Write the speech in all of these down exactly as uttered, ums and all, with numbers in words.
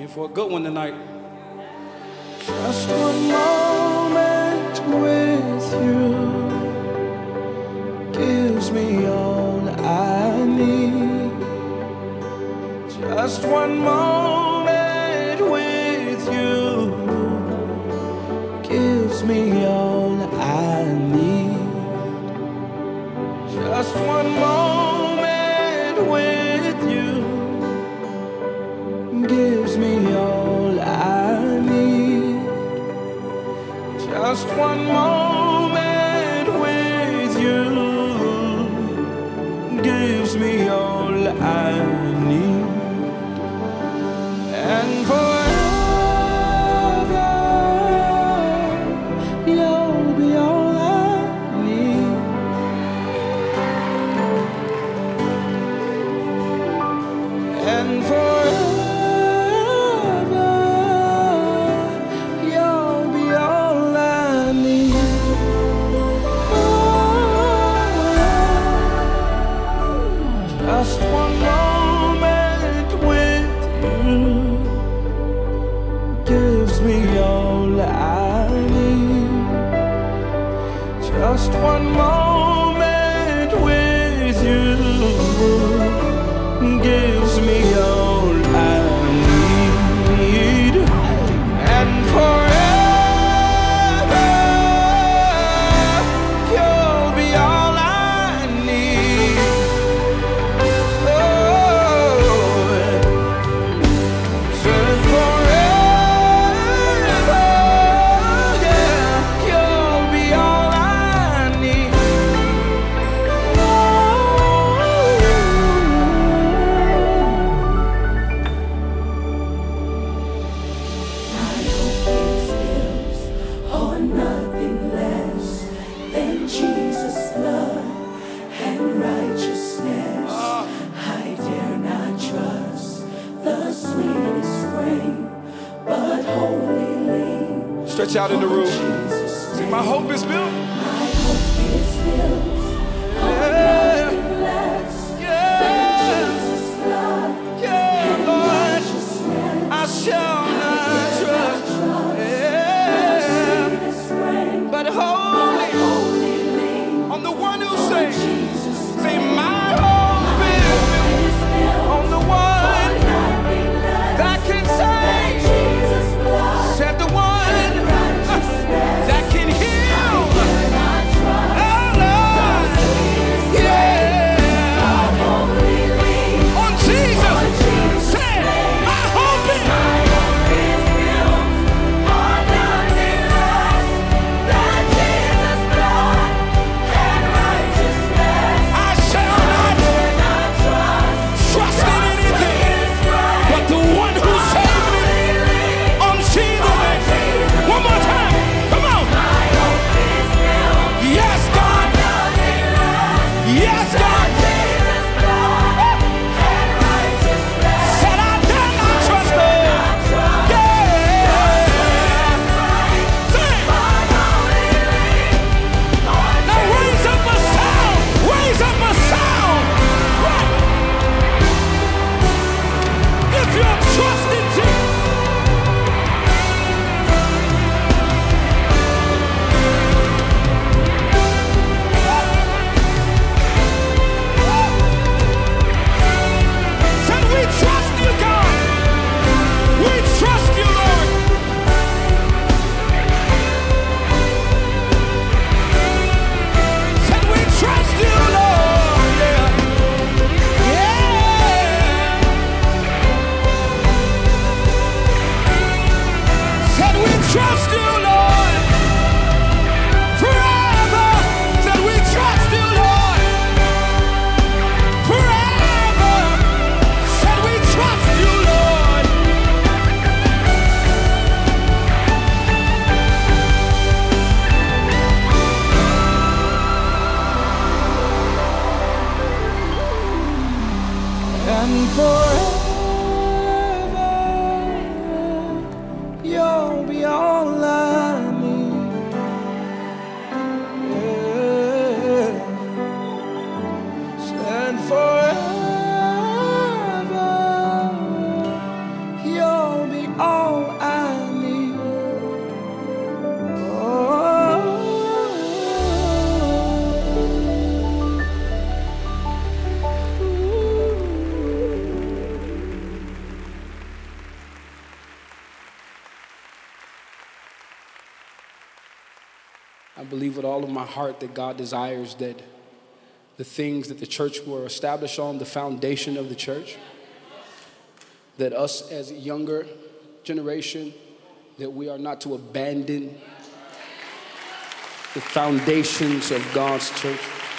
For a good one tonight. Just one moment with you gives me all I need. Just one moment with you gives me all I need. Just one moment with you gives me all I need. Just one moment with you gives me all I need. And forever you'll be all I need. And forever just one moment with you gives me all I need. Just one moment with you gives me all I need. And forever you'll be all I need. Stretch out in the room. See, my hope is built. My hope is built on nothing less than Jesus' blood and righteousness. I shall not trust, yeah, but wholly on the one who saves. Say, my hope is built on the one that can save. Said the one that can heal. Oh Lord, yeah. On Jesus, say, my hope is built on nothing less than Jesus' blood and righteousness. I shall not trust in anything but the one who saved me. On Jesus' name. One more time. Come on. Yes, God. Yes, God. Said I dare not trust Him. Yeah. Say. Now raise up a sound. Raise up a sound. Right. If you're trusting Jesus. Said we trust you, God. We trust you, Lord. Said we trust you, Lord. Yeah. Yeah. Said we trust you, Lord. Forever. Said we trust you, Lord. Forever. Said we trust you, Lord. And forever you'll be all I all I need. I believe with all of my heart that God desires that the things that the church were established on, the foundation of the church, that us as a younger generation, that we are not to abandon the foundations of God's church.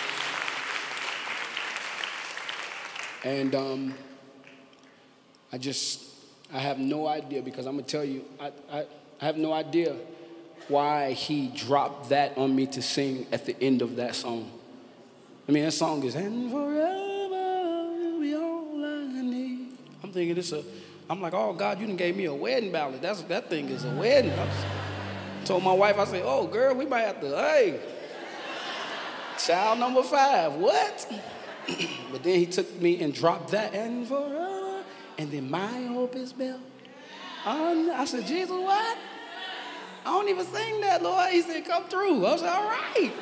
And um, I just, I have no idea, because I'm gonna tell you, I, I, I have no idea why he dropped that on me to sing at the end of that song. I mean, that song is, and forever you'll be all I need. I'm thinking it's a, I'm like, oh God, you done gave me a wedding ballad. That's, that thing is a wedding. I was, told my wife, I said, oh girl, we might have to, hey, child number five, what? But then he took me and dropped that, and forever, and then my hope is built. Um, I said, Jesus, what? I don't even sing that, Lord. He said, come through. I said, all right.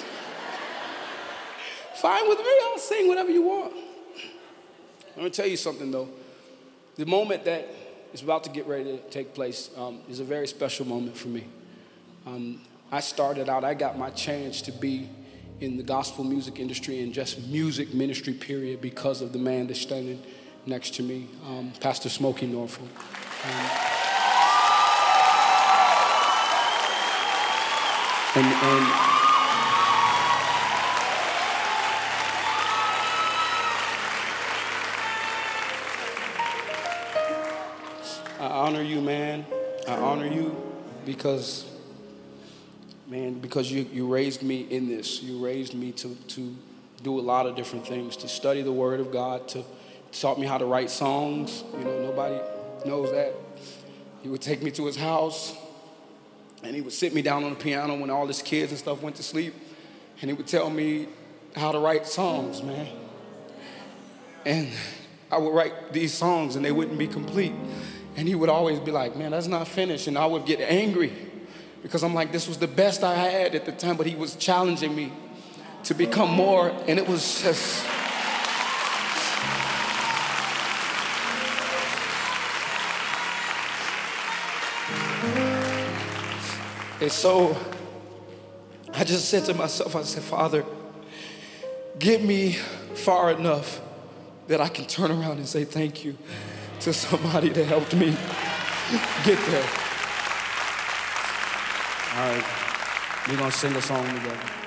Fine with me, I'll sing whatever you want. Let me tell you something, though. The moment that is about to get ready to take place um, is a very special moment for me. Um, I started out, I got my chance to be in the gospel music industry and just music ministry, period, because of the man that's standing next to me, um, Pastor Smokey Norfolk. Um, and, and I honor you, man. I honor you because, man, because you, you raised me in this. You raised me to, to do a lot of different things, to study the Word of God, to taught me how to write songs. You know, nobody knows that. He would take me to his house, and he would sit me down on the piano when all his kids and stuff went to sleep, and he would tell me how to write songs, man. And I would write these songs, and they wouldn't be complete. And he would always be like, man, that's not finished. And I would get angry because I'm like, this was the best I had at the time, but he was challenging me to become more. And it was just, and so I just said to myself, I said, Father, get me far enough that I can turn around and say thank you to somebody that helped me get there. All right, we're gonna sing a song together.